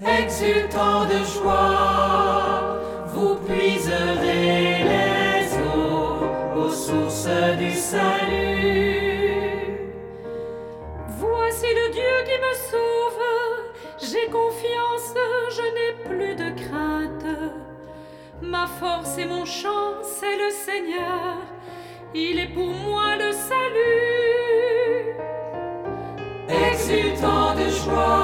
exultant de joie, vous puiserez les eaux aux sources du salut. Voici le Dieu qui me sauve, j'ai confiance, je n'ai plus de crainte. Ma force et mon chant, c'est le Seigneur, il est pour moi le salut. Exultant de joie,